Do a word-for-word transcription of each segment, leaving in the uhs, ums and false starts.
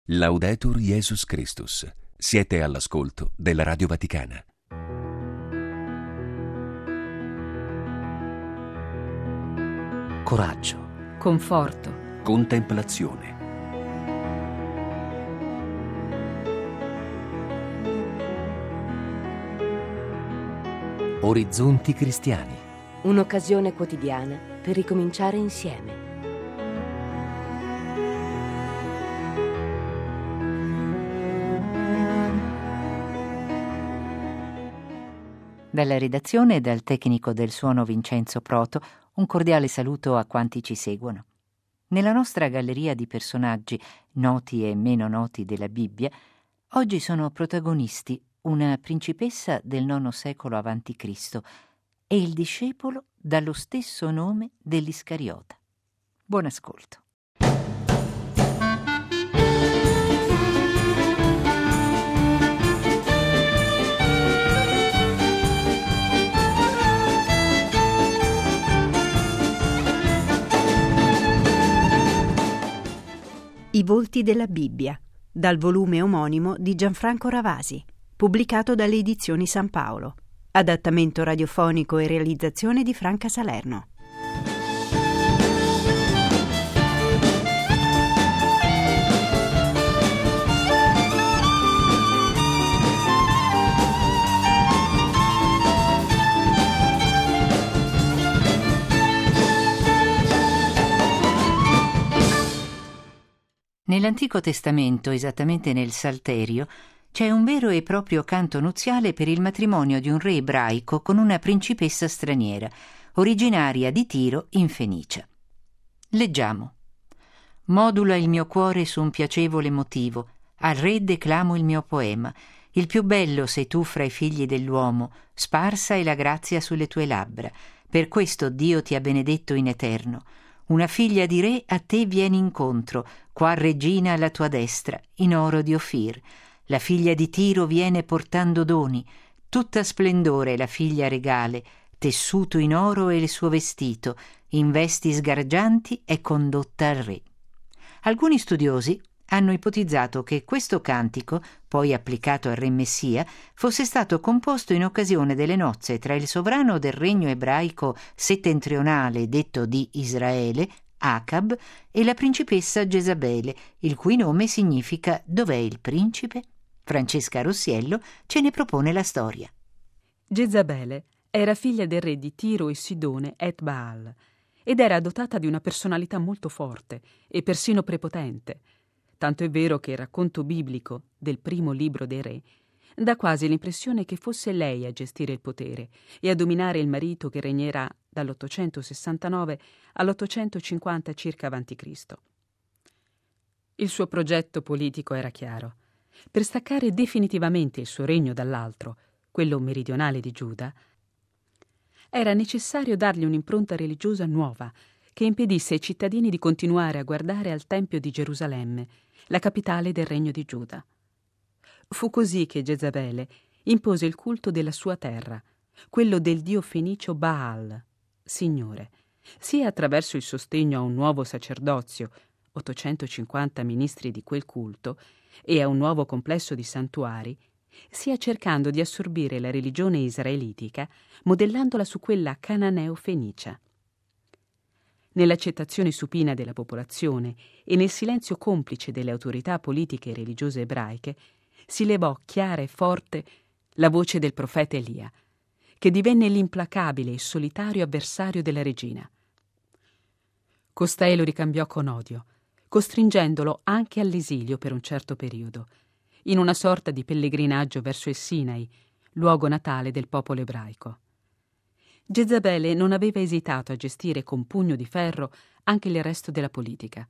Laudetur Jesus Christus. Siete all'ascolto della Radio Vaticana. Coraggio, conforto, Contemplazione. orizzonti cristiani. un'occasione quotidiana per ricominciare insieme. Dalla redazione e dal tecnico del suono Vincenzo Proto, un cordiale saluto a quanti ci seguono. Nella nostra galleria di personaggi, noti e meno noti della Bibbia, oggi sono protagonisti una principessa del nono secolo avanti Cristo e il discepolo dallo stesso nome dell'Iscariota. Buon ascolto. I volti della Bibbia, dal volume omonimo di Gianfranco Ravasi, pubblicato dalle Edizioni San Paolo. Adattamento radiofonico e realizzazione di Franca Salerno. Nell'Antico Testamento, esattamente nel Salterio, c'è un vero e proprio canto nuziale per il matrimonio di un re ebraico con una principessa straniera, originaria di Tiro in Fenicia. Leggiamo. Modula il mio cuore su un piacevole motivo, al re declamo il mio poema. Il più bello sei tu fra i figli dell'uomo, sparsa è la grazia sulle tue labbra. Per questo Dio ti ha benedetto in eterno. Una figlia di re a te viene incontro, qua regina alla tua destra, in oro di Ofir. La figlia di Tiro viene portando doni, tutta splendore la figlia regale, tessuto in oro è il suo vestito, in vesti sgargianti è condotta al re. Alcuni studiosi hanno ipotizzato che questo cantico, poi applicato al re Messia, fosse stato composto in occasione delle nozze tra il sovrano del regno ebraico settentrionale detto di Israele, Acab, e la principessa Gesabele, il cui nome significa «Dov'è il principe?». Francesca Rossiello ce ne propone la storia. Gesabele era figlia del re di Tiro e Sidone et Baal ed era dotata di una personalità molto forte e persino prepotente. Tanto è vero che il racconto biblico del primo libro dei re dà quasi l'impressione che fosse lei a gestire il potere e a dominare il marito che regnerà dall'ottocentosessantanove all'ottocentocinquanta circa avanti Cristo. Il suo progetto politico era chiaro. Per staccare definitivamente il suo regno dall'altro, quello meridionale di Giuda, era necessario dargli un'impronta religiosa nuova che impedisse ai cittadini di continuare a guardare al Tempio di Gerusalemme, la capitale del regno di Giuda. Fu così che Gesabele impose il culto della sua terra, quello del dio fenicio Baal, Signore, sia attraverso il sostegno a un nuovo sacerdozio, ottocentocinquanta ministri di quel culto, e a un nuovo complesso di santuari, sia cercando di assorbire la religione israelitica modellandola su quella cananeo-fenicia. Nell'accettazione supina della popolazione e nel silenzio complice delle autorità politiche e religiose ebraiche si levò chiara e forte la voce del profeta Elia, che divenne l'implacabile e solitario avversario della regina. Costei lo ricambiò con odio, costringendolo anche all'esilio per un certo periodo, in una sorta di pellegrinaggio verso il Sinai, luogo natale del popolo ebraico. Gesabele non aveva esitato a gestire con pugno di ferro anche il resto della politica.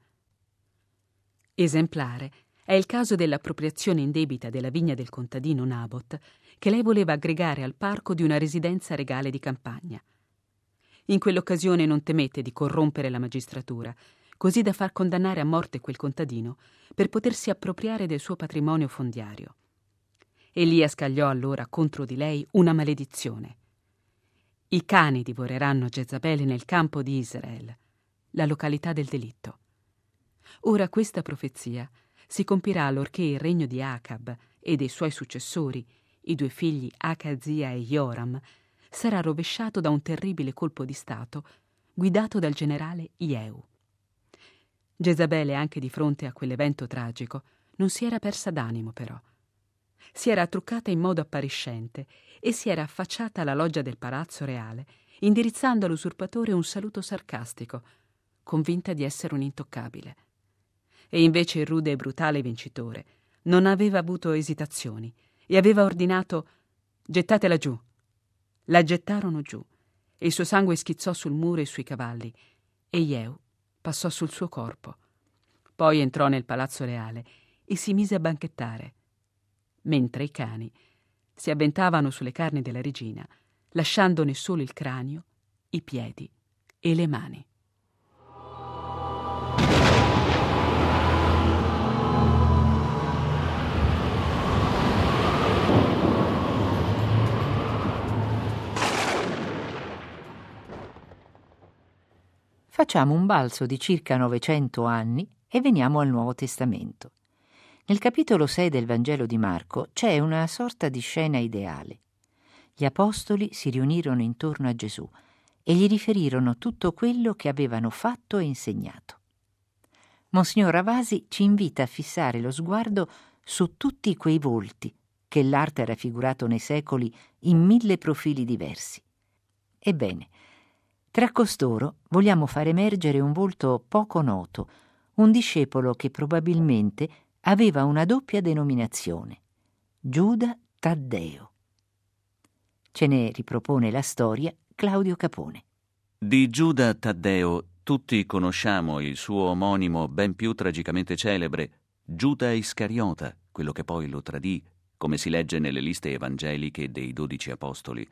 Esemplare è il caso dell'appropriazione indebita della vigna del contadino Nabot, che lei voleva aggregare al parco di una residenza regale di campagna. In quell'occasione non temette di corrompere la magistratura, così da far condannare a morte quel contadino per potersi appropriare del suo patrimonio fondiario. Elia scagliò allora contro di lei una maledizione. I cani divoreranno Gesabele nel campo di Israele, la località del delitto. Ora questa profezia si compirà allorché il regno di Acab e dei suoi successori, i due figli Acazia e Joram, sarà rovesciato da un terribile colpo di stato guidato dal generale Jehu. Jezabele, anche di fronte a quell'evento tragico, non si era persa d'animo però. Si era truccata in modo appariscente e si era affacciata alla loggia del palazzo reale, indirizzando all'usurpatore un saluto sarcastico, convinta di essere un intoccabile. E invece il rude e brutale vincitore non aveva avuto esitazioni e aveva ordinato: «Gettatela giù». La gettarono giù e il suo sangue schizzò sul muro e sui cavalli, e Jehu passò sul suo corpo. Poi entrò nel palazzo reale e si mise a banchettare, mentre i cani si avventavano sulle carni della regina, lasciandone solo il cranio, i piedi e le mani. Facciamo un balzo di circa novecento anni e veniamo al Nuovo Testamento. Nel capitolo sei del Vangelo di Marco c'è una sorta di scena ideale. Gli apostoli si riunirono intorno a Gesù e gli riferirono tutto quello che avevano fatto e insegnato. Monsignor Ravasi ci invita a fissare lo sguardo su tutti quei volti che l'arte ha raffigurato nei secoli in mille profili diversi. Ebbene, tra costoro vogliamo far emergere un volto poco noto, un discepolo che probabilmente aveva una doppia denominazione: Giuda Taddeo. Ce ne ripropone la storia Claudio Capone. Di Giuda Taddeo tutti conosciamo il suo omonimo ben più tragicamente celebre, Giuda Iscariota, quello che poi lo tradì, come si legge nelle liste evangeliche dei dodici apostoli.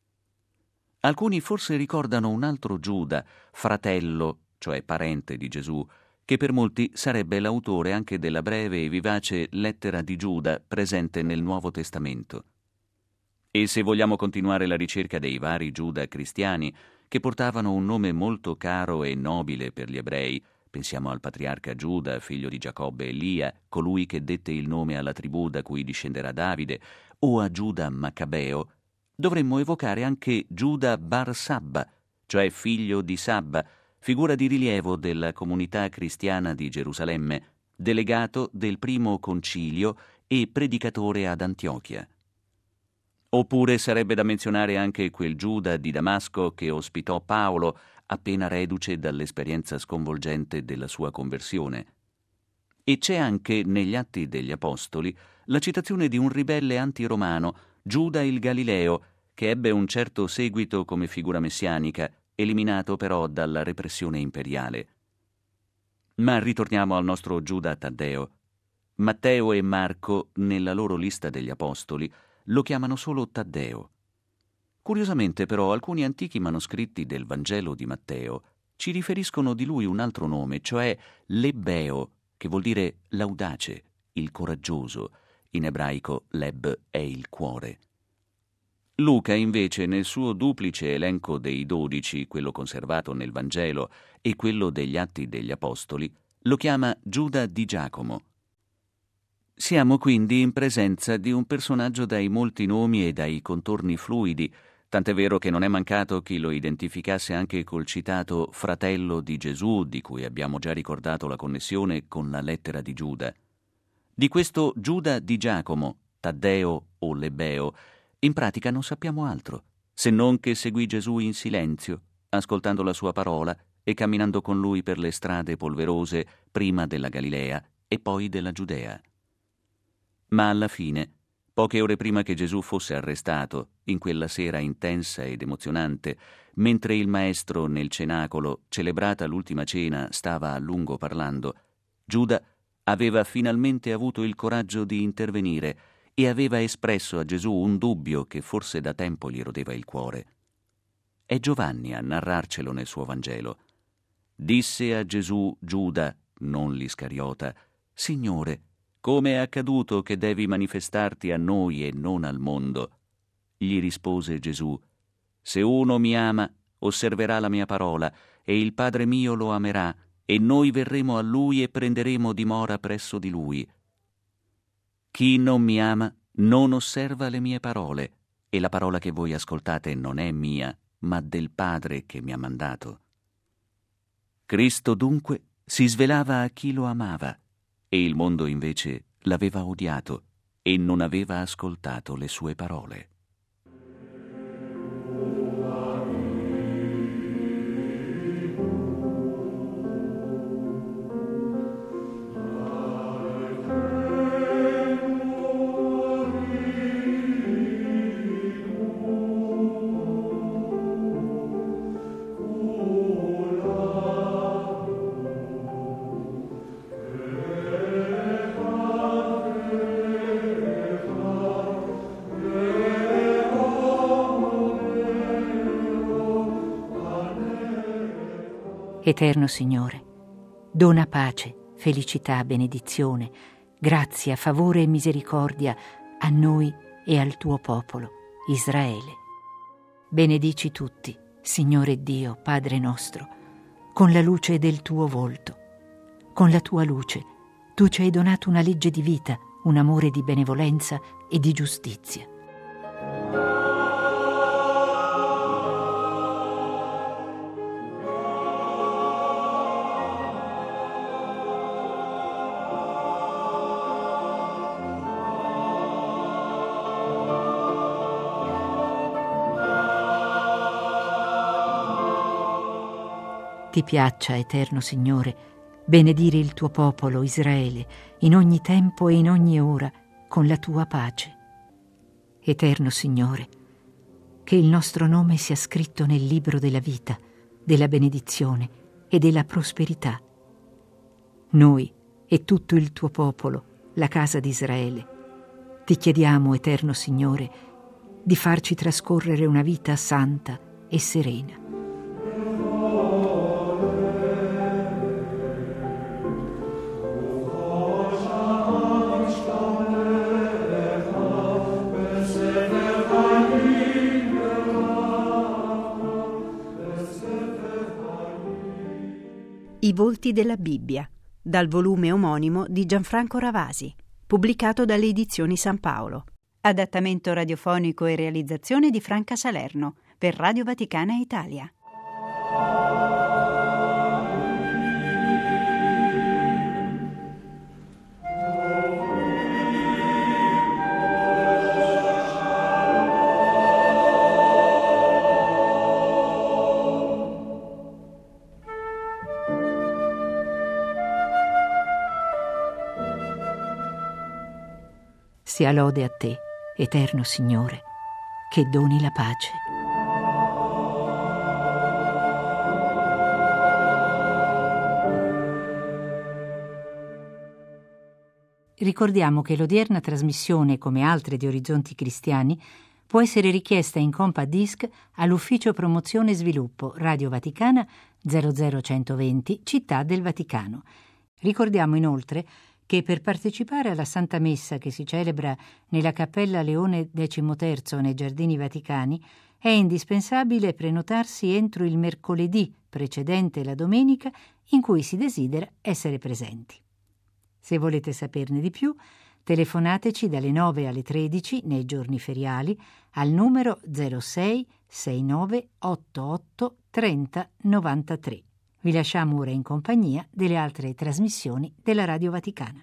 Alcuni forse ricordano un altro Giuda, fratello, cioè parente di Gesù, che per molti sarebbe l'autore anche della breve e vivace lettera di Giuda presente nel Nuovo Testamento. E se vogliamo continuare la ricerca dei vari Giuda cristiani, che portavano un nome molto caro e nobile per gli ebrei, pensiamo al patriarca Giuda, figlio di Giacobbe e Lia, colui che dette il nome alla tribù da cui discenderà Davide, o a Giuda Maccabeo, dovremmo evocare anche Giuda Bar Sabba, cioè figlio di Sabba, figura di rilievo della comunità cristiana di Gerusalemme, delegato del primo concilio e predicatore ad Antiochia. Oppure sarebbe da menzionare anche quel Giuda di Damasco che ospitò Paolo, appena reduce dall'esperienza sconvolgente della sua conversione. E c'è anche negli Atti degli Apostoli la citazione di un ribelle antiromano, Giuda il Galileo, che ebbe un certo seguito come figura messianica, eliminato però dalla repressione imperiale. Ma ritorniamo al nostro Giuda Taddeo. Matteo e Marco, nella loro lista degli Apostoli, lo chiamano solo Taddeo. Curiosamente però alcuni antichi manoscritti del Vangelo di Matteo ci riferiscono di lui un altro nome, cioè Lebbeo, che vuol dire l'audace, il coraggioso. In ebraico leb è il cuore. Luca invece nel suo duplice elenco dei dodici, quello conservato nel Vangelo e quello degli Atti degli Apostoli, lo chiama Giuda di Giacomo. Siamo quindi in presenza di un personaggio dai molti nomi e dai contorni fluidi, tant'è vero che non è mancato chi lo identificasse anche col citato fratello di Gesù, di cui abbiamo già ricordato la connessione con la lettera di Giuda. Di questo Giuda di Giacomo, Taddeo o Lebbeo, in pratica non sappiamo altro, se non che seguì Gesù in silenzio, ascoltando la sua parola e camminando con lui per le strade polverose prima della Galilea e poi della Giudea. Ma alla fine, poche ore prima che Gesù fosse arrestato, in quella sera intensa ed emozionante, mentre il Maestro nel cenacolo, celebrata l'ultima cena, stava a lungo parlando, Giuda aveva finalmente avuto il coraggio di intervenire e aveva espresso a Gesù un dubbio che forse da tempo gli rodeva il cuore. È Giovanni a narrarcelo nel suo Vangelo. Disse a Gesù Giuda, non l'Iscariota: Signore, come è accaduto che devi manifestarti a noi e non al mondo? Gli rispose Gesù: Se uno mi ama, osserverà la mia parola, e il Padre mio lo amerà, e noi verremo a Lui e prenderemo dimora presso di Lui. Chi non mi ama non osserva le mie parole, e la parola che voi ascoltate non è mia, ma del Padre che mi ha mandato. Cristo dunque si svelava a chi lo amava, e il mondo invece l'aveva odiato e non aveva ascoltato le sue parole. Eterno Signore, dona pace, felicità, benedizione, grazia, favore e misericordia a noi e al tuo popolo, Israele. Benedici tutti, Signore Dio, Padre nostro, con la luce del tuo volto. Con la tua luce tu ci hai donato una legge di vita, un amore di benevolenza e di giustizia. Ti piaccia, Eterno Signore, benedire il tuo popolo, Israele, in ogni tempo e in ogni ora, con la tua pace. Eterno Signore, che il nostro nome sia scritto nel libro della vita, della benedizione e della prosperità. Noi e tutto il tuo popolo, la casa di Israele, ti chiediamo, Eterno Signore, di farci trascorrere una vita santa e serena. I volti della Bibbia, dal volume omonimo di Gianfranco Ravasi, pubblicato dalle edizioni San Paolo. Adattamento radiofonico e realizzazione di Franca Salerno per Radio Vaticana Italia. Sia lode a te, Eterno Signore, che doni la pace. Ricordiamo che l'odierna trasmissione, come altre di Orizzonti Cristiani, può essere richiesta in compact disc all'Ufficio Promozione e Sviluppo Radio Vaticana zero zero centoventi Città del Vaticano. Ricordiamo inoltre che per partecipare alla Santa Messa che si celebra nella Cappella Leone diciotto nei Giardini Vaticani è indispensabile prenotarsi entro il mercoledì precedente la domenica in cui si desidera essere presenti. Se volete saperne di più, telefonateci dalle nove alle tredici nei giorni feriali al numero zero sei sessantanove ottantotto trenta novantatré. Vi lasciamo ora in compagnia delle altre trasmissioni della Radio Vaticana.